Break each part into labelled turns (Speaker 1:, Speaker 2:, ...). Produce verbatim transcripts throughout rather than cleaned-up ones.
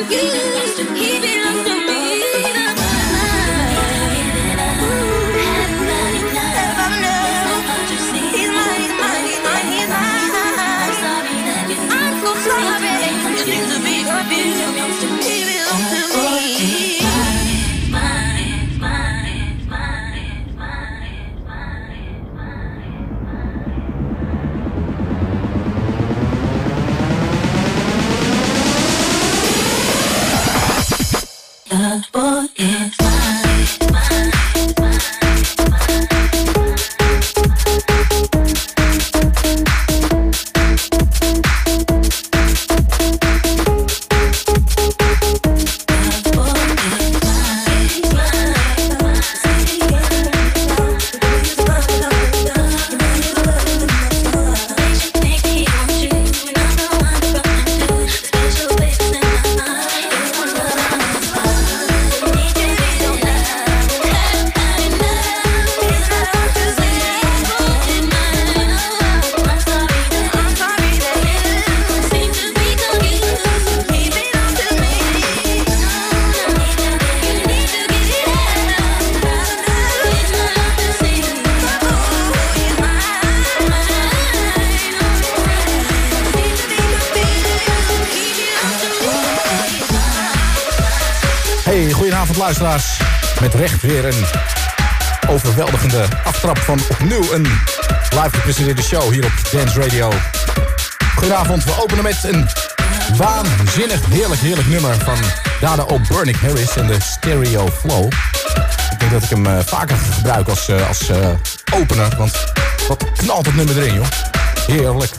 Speaker 1: Luisteraars, met recht weer een overweldigende aftrap van opnieuw een live gepresenteerde show hier op Dance Radio. Goedenavond, we openen met een waanzinnig, heerlijk, heerlijk nummer van Dada O'Burnick Harris en de Stereo Flow. Ik denk dat ik hem uh, vaker gebruik als, uh, als uh, opener, want wat knalt het nummer erin, joh. Heerlijk.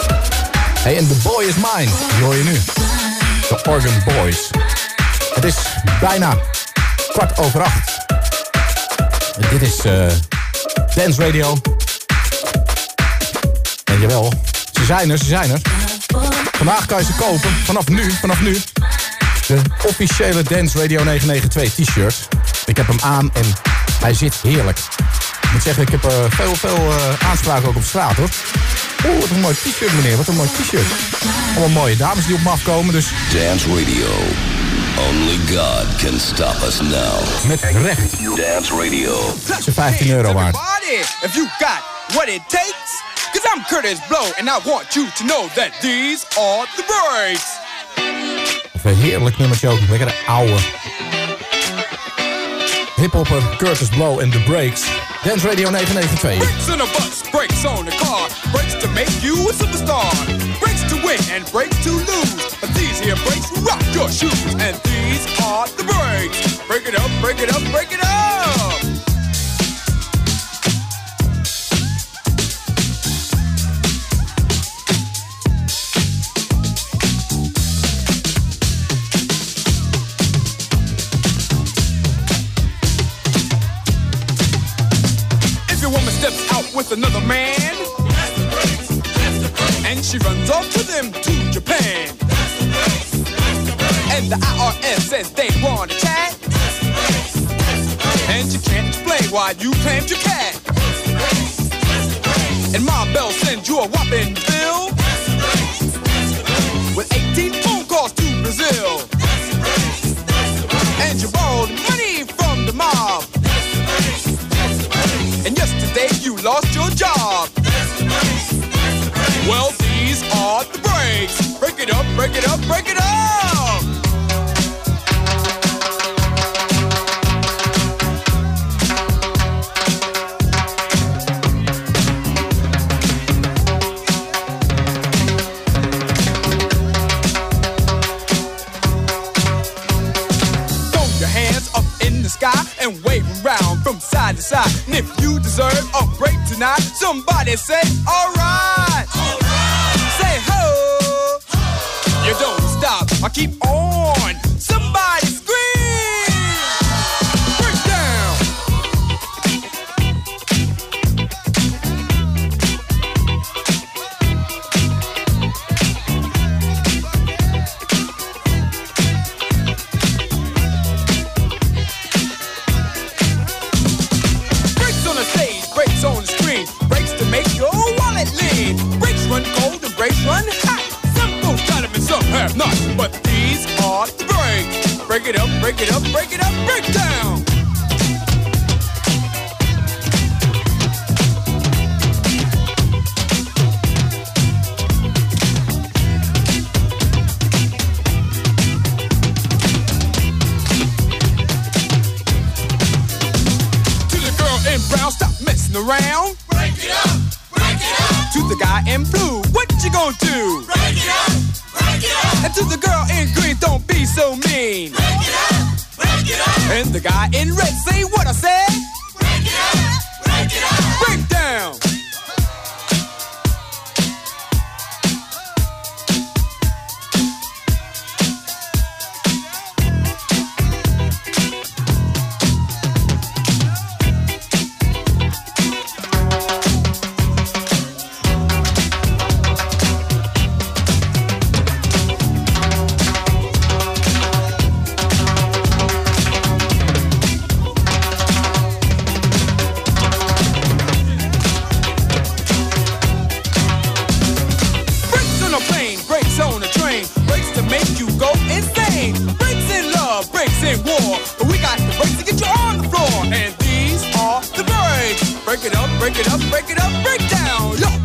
Speaker 1: Hey, en The Boy Is Mine, die hoor je nu. The Organ Boys. Het is bijna kwart over acht. Dit is uh, Dance Radio. En jawel, ze zijn er, ze zijn er. Vandaag kan je ze kopen, vanaf nu, vanaf nu. De officiële Dance Radio negenhonderdnegenennegentig t-shirt. Ik heb hem aan en hij zit heerlijk. Ik moet zeggen, ik heb uh, veel, veel uh, aanspraken ook op straat, hoor. Oeh, wat een mooi t-shirt, meneer, wat een mooi t-shirt. Allemaal mooie dames die op me afkomen, dus...
Speaker 2: Dance Radio. Only God can stop us now.
Speaker 1: Met recht.
Speaker 2: Dance Radio.
Speaker 1: Ze vijftien euro waard.
Speaker 3: If you got what it takes, cause I'm Curtis Blow and I want you to know that these are the breaks.
Speaker 1: Of een heerlijk nummertje ook, lekker ouwe. Hiphopper Curtis Blow en The Breaks. Dance Radio negenhonderdnegenennegenennegentig.
Speaker 3: Breaks in a bus, breaks on the car, breaks to make you a superstar, breaks to win and breaks to lose. But these here breaks rock your shoes, and these are the breaks. Break it up, break it up, break it up. Steps out with another man, that's the breaks, that's the breaks. And she runs off to them to Japan, that's the breaks, that's the breaks. And the I R S says they want to chat, that's the breaks, that's the breaks. And you can't explain why you claimed your cat, that's the breaks, that's the breaks. And Ma Bell sends you a whopping bill, that's the breaks, that's the breaks. With eighteen phone calls to Brazil, that's the breaks, that's the breaks. And you borrowed money from the mob, that's the breaks, that's the breaks. And yesterday you lost your job. That's the breaks. That's the breaks. Well, these are the breaks. Break it up, break it up, break it up. Throw your hands up in the sky and wave around from side to side. And if you deserve a break tonight, somebody say, alright. Alright. Say ho. Ho. You don't stop, I keep on. Somebody scream. Break down. Make your wallet lean. Brakes run cold and brakes run hot. Some folks got them and some have not. But these are the girls. break it up, break it up, break it up, break down. Brown, stop messing around.
Speaker 4: Break it up, break it up.
Speaker 3: To the guy in blue, what you gonna do?
Speaker 4: Break it up, break it up.
Speaker 3: And to the girl in green, don't be so mean.
Speaker 4: Break it up, break it up.
Speaker 3: And the guy in red, say what I said.
Speaker 4: Break it up, break it up.
Speaker 3: Break down. Break it up, break it up, break it up, break down. Yo.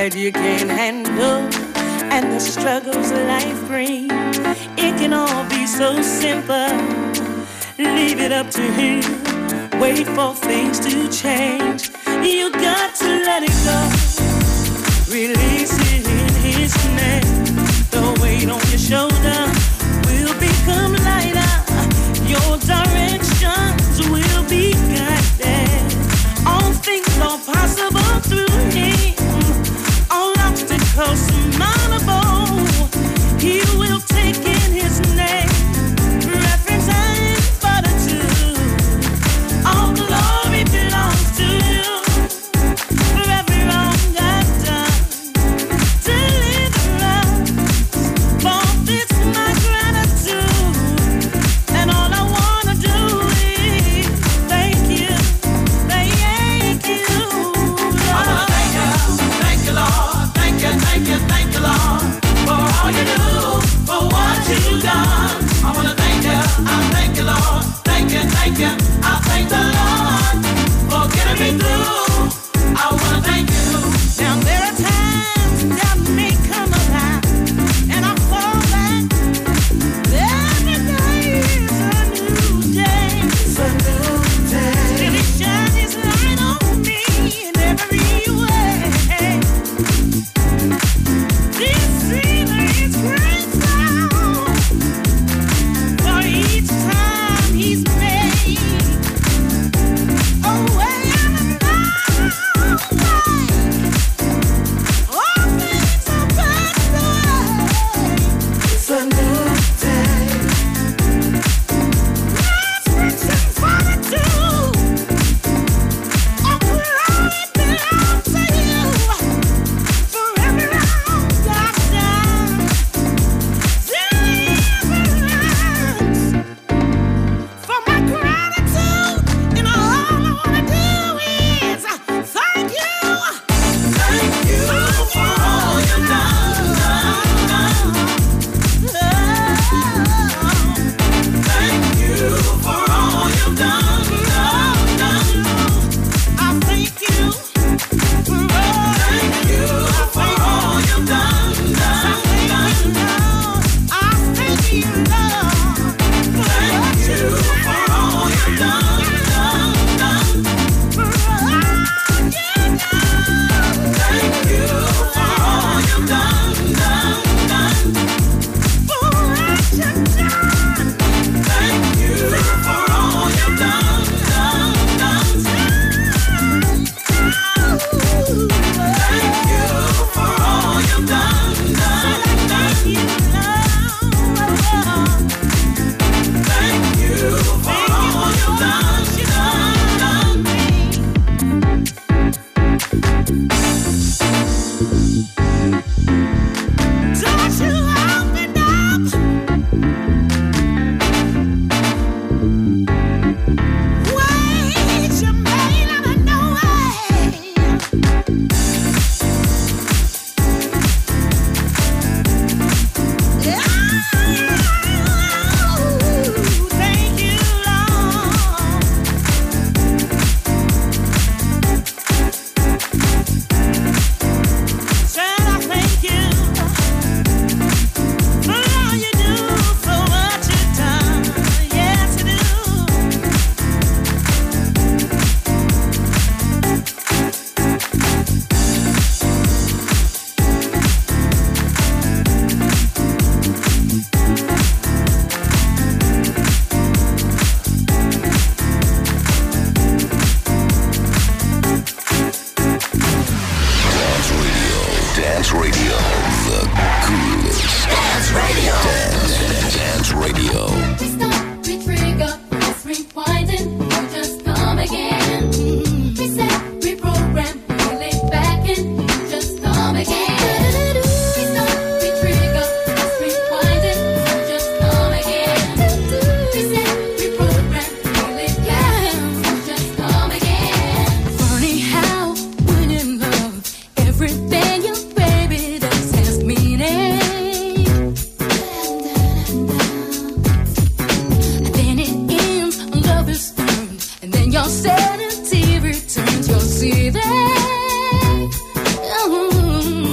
Speaker 5: that you can't handle, and the struggles life brings. It can all be so simple. Leave it up to him. Wait for things to change. You got to let it go. Release it in his name. The weight on your shoulder will become lighter. Your directions will be guided. All things are possible through him. All obstacles surmountable. He will take in his name. Reference and fortitude. All glory belongs to you. For every wrong I've done. Deliverance. For this my gratitude. And all I wanna do is thank you. Thank you.
Speaker 4: I wanna thank you. Thank you, Lord. Thank you, thank you, thank you, Lord. For all you do, for what you've done. I wanna thank you, I thank you, Lord. Thank you, thank you, I thank the Lord for getting me through. I wanna thank you.
Speaker 5: Now there are times that may come around, and I fall back. Every day is a new day.
Speaker 4: It's a new day.
Speaker 5: Till He shines His light on me in every way. This season is grateful for each time He's made a way out of no way. All things are passed away.
Speaker 4: It's a new day.
Speaker 5: Resurrection fortitude. All glory belongs to you. For every wrong I've done. Deliverance. For my gratitude. And all I wanna do is thank you.
Speaker 4: Thank you for all you've done, done, done. Thank you for all you've done, done, done.
Speaker 5: I thank you for all.
Speaker 4: Thank you for all you've done, done, done.
Speaker 5: I thank you, Lord.
Speaker 4: Thank you for all you've done, done, done.
Speaker 5: For all you've done.
Speaker 4: Thank you for all you've done, done, done.
Speaker 5: For what you've done.
Speaker 4: Thank you for all you've done, done, done.
Speaker 5: Ooh.
Speaker 4: Thank you for all you've done, done, done.
Speaker 5: Thank you, Lord.
Speaker 4: Thank you for all you've done, done, done.
Speaker 5: Don't you open up. Wait, you made out of no way. Ooh, thank you, Lord. Said I thank you for all you do, for what you've done. Yes, I do.
Speaker 2: Dance Radio. Dance Radio. The coolest. Dance Radio. Dance. Dance Radio.
Speaker 6: We stop, we trigger, press rewinding, you just come again. We set, reprogram, we lay back and you just come again. We stop, we trigger, press rewinding, you just come again. We set, reprogram, we lay back and you just come again. Funny how when in love, everything your baby does has meaning. Then it ends, love is earned, and then your sanity returns. You'll see that. Ooh.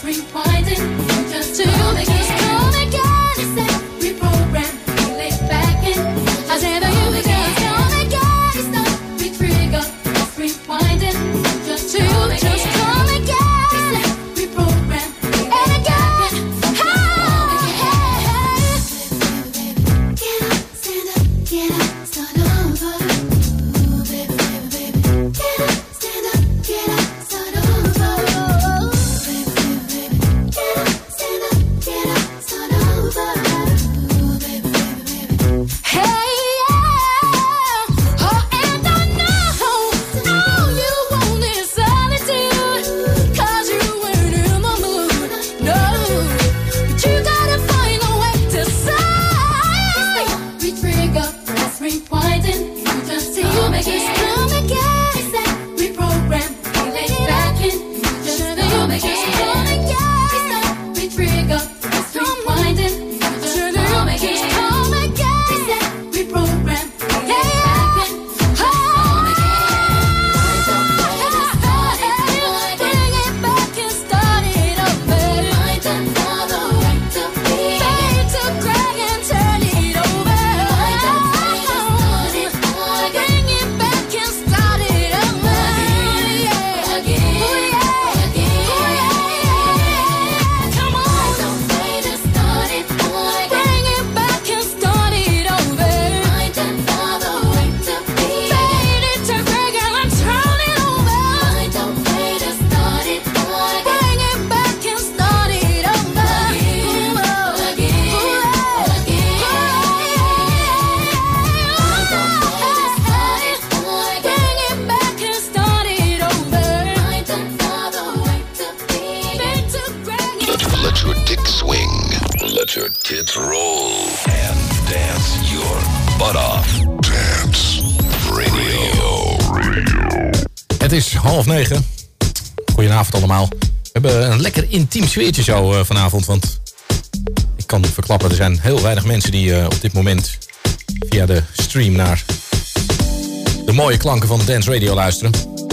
Speaker 2: Tits roll and dance your butt off. Dance Radio. Radio.
Speaker 1: Het is half negen. Goedenavond allemaal. We hebben een lekker intiem sfeertje zo uh, vanavond. Want ik kan verklappen, er zijn heel weinig mensen die uh, op dit moment via de stream naar de mooie klanken van de Dance Radio luisteren.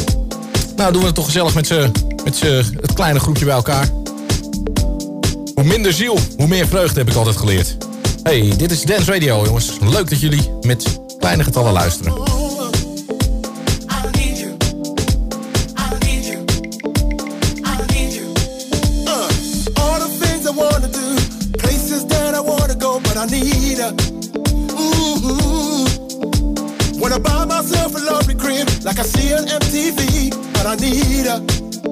Speaker 1: Nou, doen we het toch gezellig met z'n, met z'n, het kleine groepje bij elkaar. Hoe minder ziel, hoe meer vreugde, heb ik altijd geleerd. Hey, dit is Dance Radio, jongens. Leuk dat jullie met kleine getallen luisteren.
Speaker 7: I need her. Mm-hmm. When I buy myself a lovely crib, like I see on M T V, but I need her.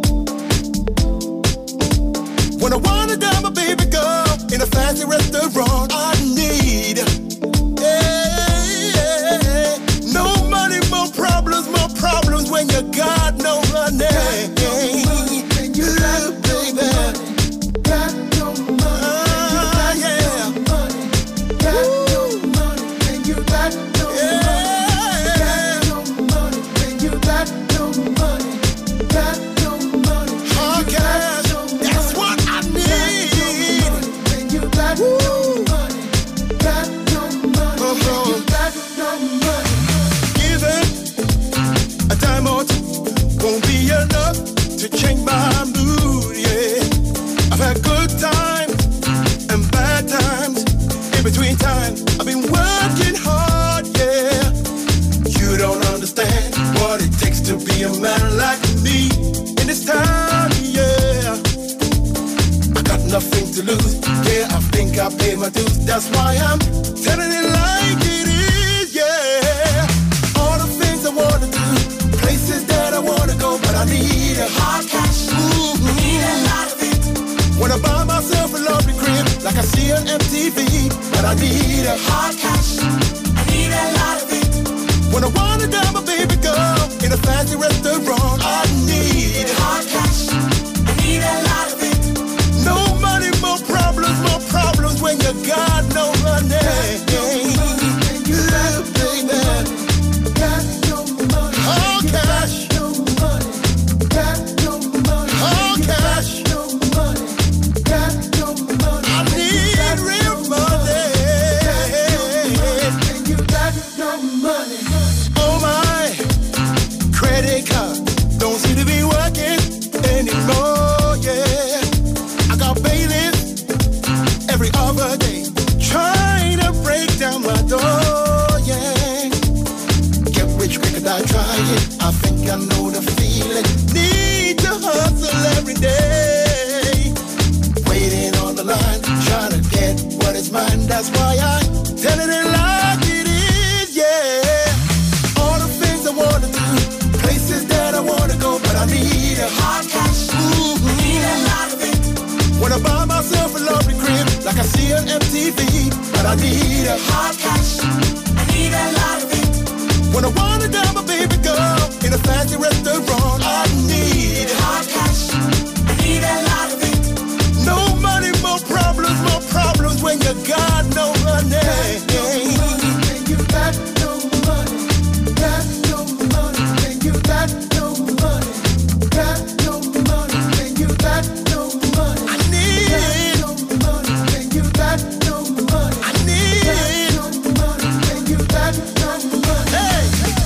Speaker 7: When I wanna dine my baby girl in a fancy restaurant, I need her. Yeah, yeah. No money, more problems, more problems when you got no money. When you love, baby. Got no money. Won't be enough to change my mood, yeah. I've had good times and bad times. In between times, I've been working hard, yeah. You don't understand what it takes to be a man like me in this town, yeah. I got nothing to lose, yeah. I think I paid my dues. That's why I'm telling it like it is, yeah. All the things I wanna do, places that I wanna go, but I need a hard cash. Mm-hmm. I need a lot of it. When I buy myself a lovely crib, like I see on M T V, but I need a hard cash. I need a lot of it. When I wanna dine my baby girl in a fancy restaurant, I need a hard cash. I need a lot of it. No money, more problems, more problems when you got no money. You love, baby. Got no money. All cash. Got no money. I need real money. a hard cash. I need a lot of it. When I wanna dive my baby girl in a fancy restaurant, I need hard cash. I need a lot of it. No money, more problems, more problems when you got no money. When you got no money, got no money. When you got no money, got no money. When you got no money, I need no money. When you got no money, I need no money. When you got no money, hey.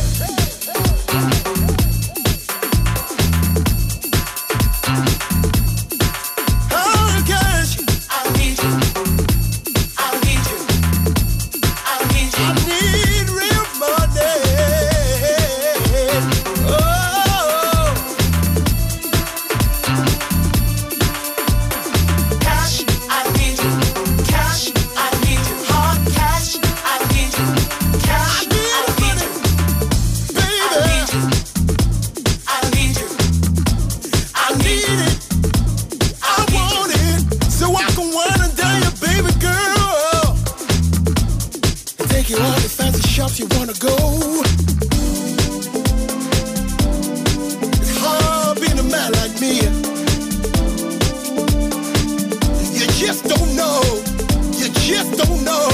Speaker 7: You wanna go? It's hard being a man like me. You just don't know. You just don't know.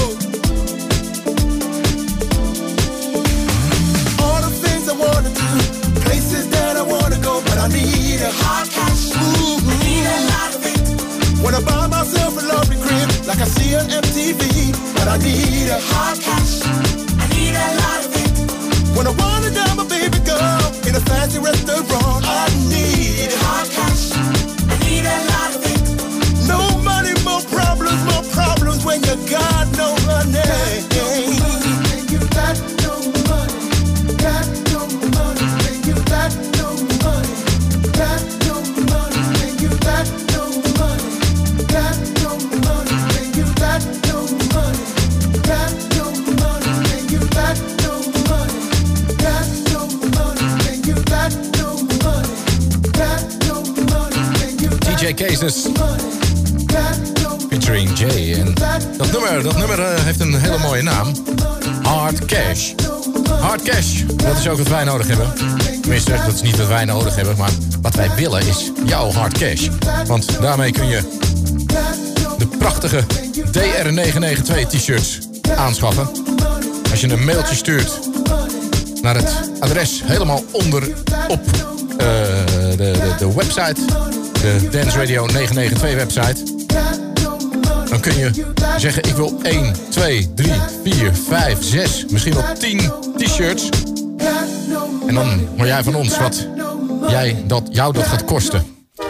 Speaker 7: All the things I wanna do, places that I wanna go, but I need a hard cash. Ooh, I need a lot of it. Wanna buy myself a lovely crib, like I see on M T V, but I need a hard cash. A lot of it. When I wanna dive my baby girl in a fancy restaurant, I need hard cash. I need a lot of it. No money, more problems, more problems when you got no money. When you got no money, got no money. When you got no money, got no money. When you got no money, got no money. When you got no money, got no money. When you got no money, got no money. When you got no money, got no money. When you got
Speaker 1: D J Cases
Speaker 7: got no
Speaker 1: featuring Jay. En dat nummer, dat nummer uh, heeft een hele mooie naam. Hard Cash. Hard Cash, dat is ook wat wij nodig hebben. Tenminste, dat is niet wat wij nodig hebben, maar wat wij willen is jouw Hard Cash. Want daarmee kun je de prachtige D R negen twee t-shirts aanschaffen. Als je een mailtje stuurt naar het adres helemaal onder op uh, de, de, de website, de Dance Radio negen negen twee website, dan kun je zeggen ik wil één, twee, drie, vier, vijf, zes, misschien wel tien t-shirts. En dan hoor jij van ons wat jij dat, jou dat gaat kosten.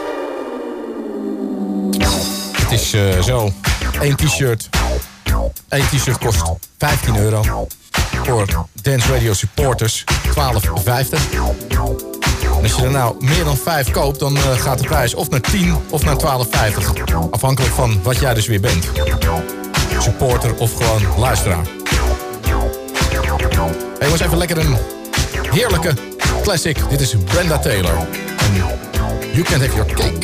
Speaker 1: Het is uh, zo, één t-shirt. Eén t-shirt kost vijftien euro. Voor Dance Radio supporters twaalf vijftig. En als je er nou meer dan vijf koopt, dan uh, gaat de prijs of naar tien of naar twaalf vijftig. Afhankelijk van wat jij dus weer bent. Supporter of gewoon luisteraar. Hey, jongens, even lekker een heerlijke classic. Dit is Brenda Taylor. En You Can't Have Your Cake.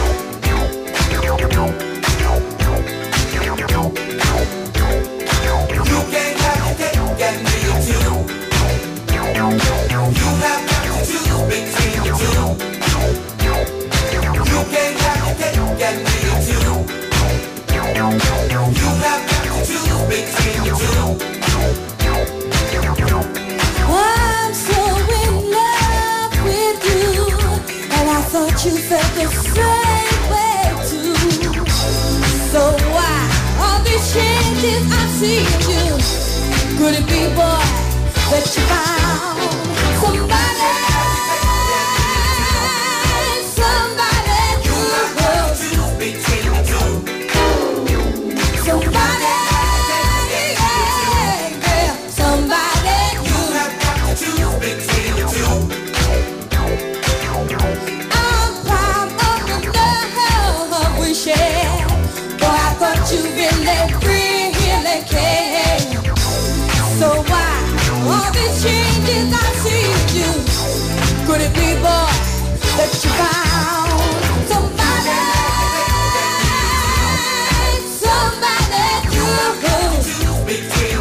Speaker 8: You felt the same way too. So why all these changes I see in you? Could it be, boy, that you found somebody, somebody who will choose between the two? Somebody, yeah, yeah, somebody you have got to choose between the two. Boy, I thought you really, really cared. So why all these changes I see in you? Could it be, boy, that you found somebody, somebody you could choose between?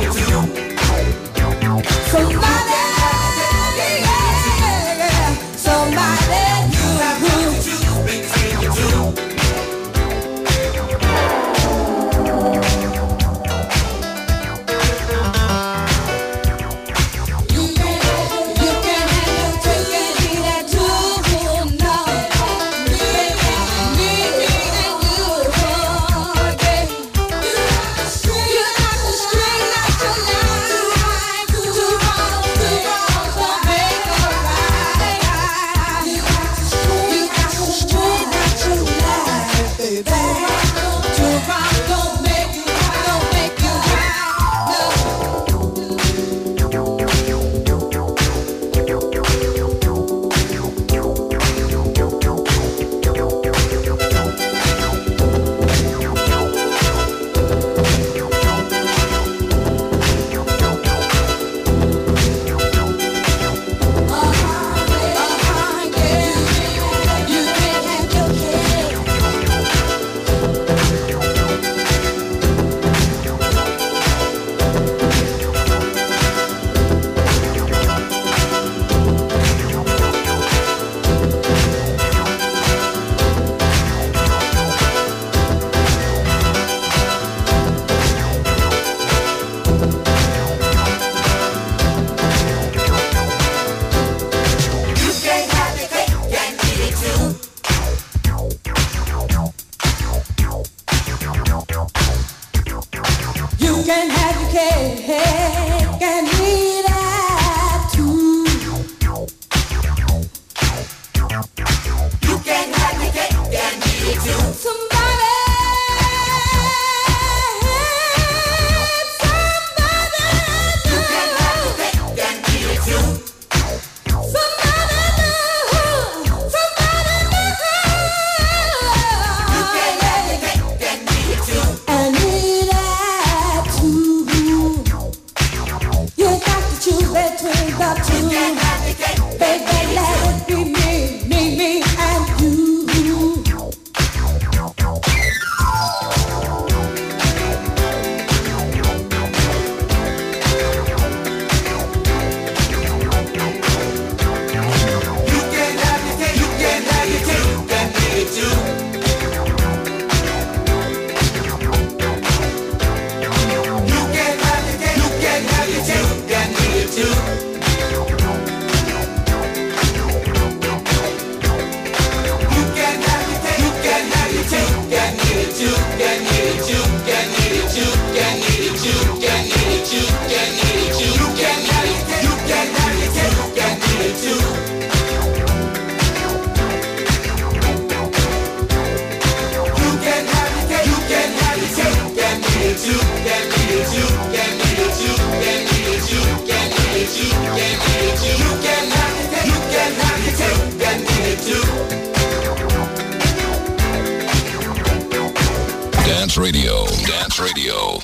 Speaker 2: Dance Radio, Dance Radio.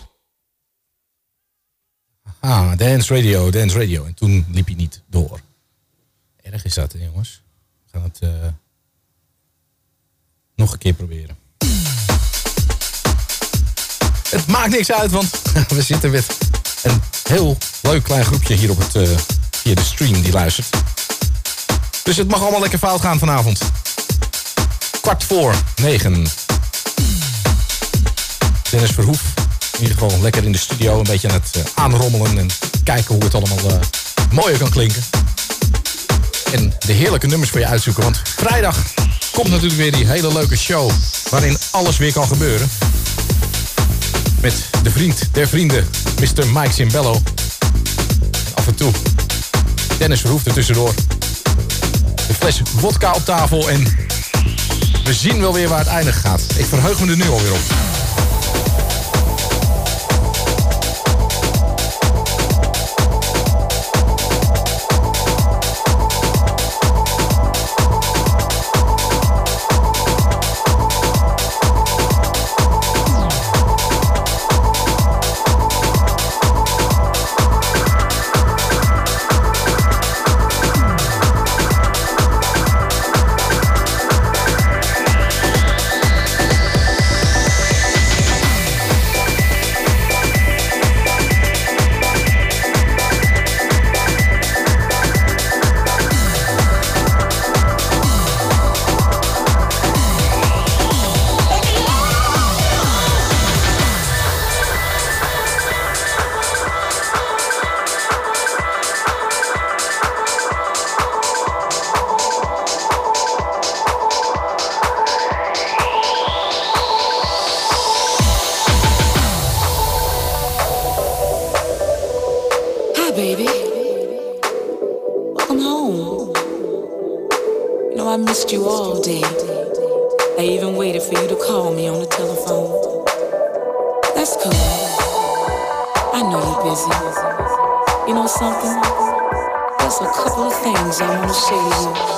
Speaker 1: Ah, Dance Radio, Dance Radio. En toen liep hij niet door. Erg is dat, hè, jongens. We gaan het uh, nog een keer proberen. Het maakt niks uit, want we zitten met een heel leuk klein groepje hier op het, uh, via de stream die luistert. Dus het mag allemaal lekker fout gaan vanavond. Kwart voor negen. Dennis Verhoef, in ieder geval lekker in de studio. Een beetje aan het uh, aanrommelen en kijken hoe het allemaal uh, mooier kan klinken. En de heerlijke nummers voor je uitzoeken. Want vrijdag komt natuurlijk weer die hele leuke show waarin alles weer kan gebeuren. Met de vriend der vrienden, mister Mike Cimbello. En af en toe Dennis Verhoef er tussendoor. De fles vodka op tafel en we zien wel weer waar het eindig gaat. Ik verheug me er nu alweer op.
Speaker 5: call me on the telephone. That's cool. I know you're busy. You know something? There's a couple of things I want to say to you.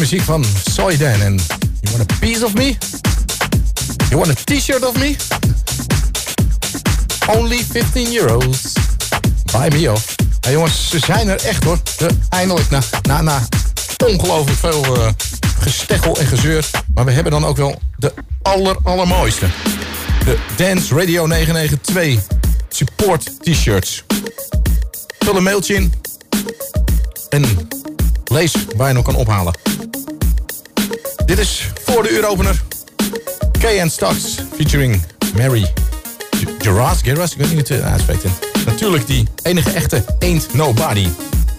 Speaker 1: muziek van Soydan en You Want a Piece of Me? You Want a T-shirt of Me? Only fifteen euros. Buy me off. Ja, jongens, ze zijn er echt hoor. De, eindelijk na, na, na ongelooflijk veel uh, gesteggel en gezeur. Maar we hebben dan ook wel de aller, allermooiste. De Dance Radio negen negen twee Support T-shirts. Vul een mailtje in. En lees waar je nog kan ophalen. Dit is voor de uuropener. K N Stocks featuring Mary Geras. Geras, ik weet niet hoe het uitspreekt. Natuurlijk die enige echte Ain't Nobody.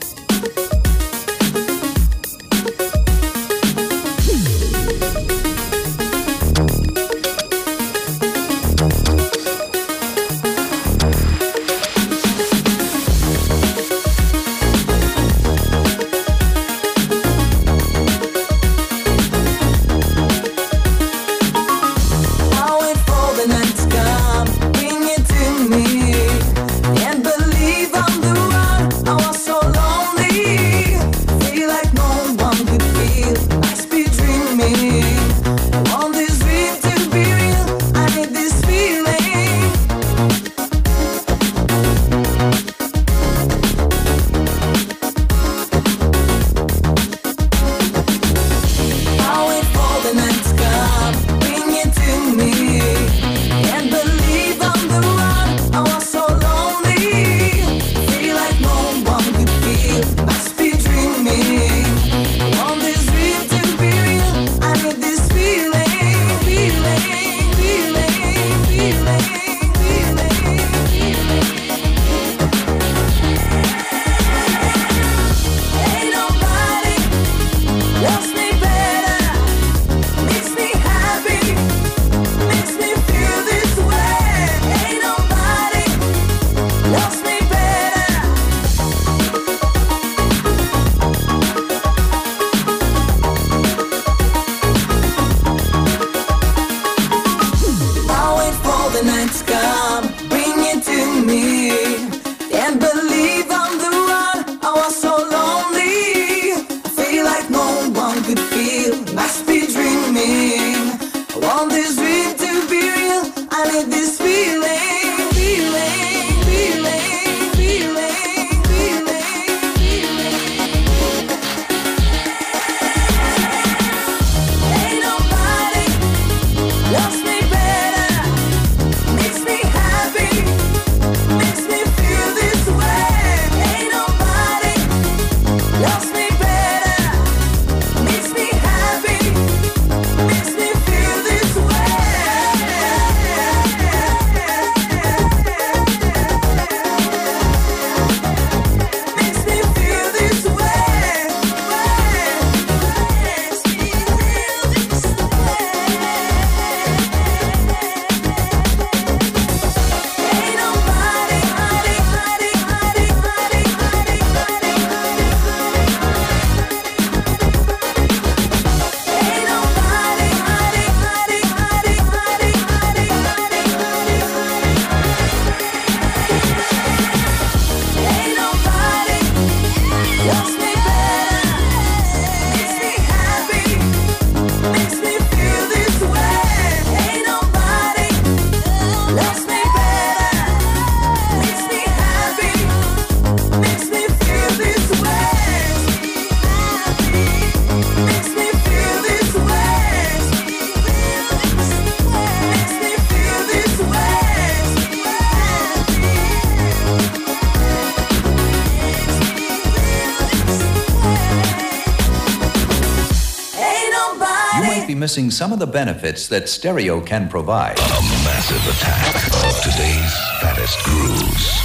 Speaker 9: Missing some of the benefits that stereo can provide.
Speaker 2: A massive attack of today's fattest grooves.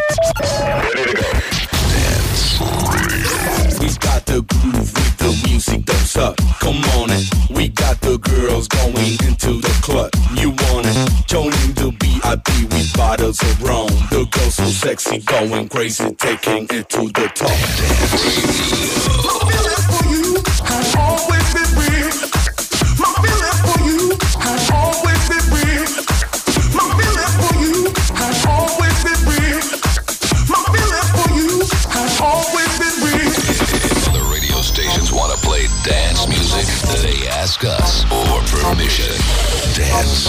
Speaker 2: Ready to go. Dance Radio.
Speaker 10: We got the groove with the music that's up. Come on it. We got the girls going into the club. You want it? Joining the B I B with bottles of rum. The girls so sexy, going crazy, taking it to the top.
Speaker 2: Dance Radio.
Speaker 7: My feeling for you has always been real. My feeling for you has always been real. My feeling for you has always been real. My feeling for you has always been real.
Speaker 2: Other radio stations want to play dance music.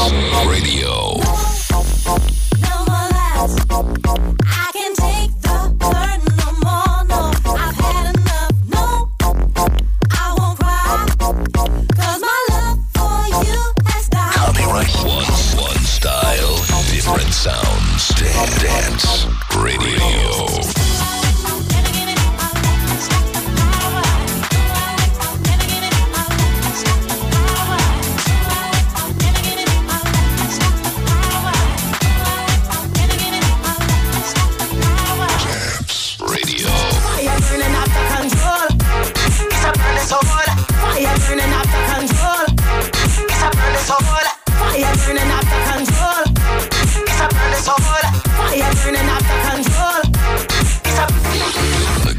Speaker 2: Dance Radio.
Speaker 8: No more lies. I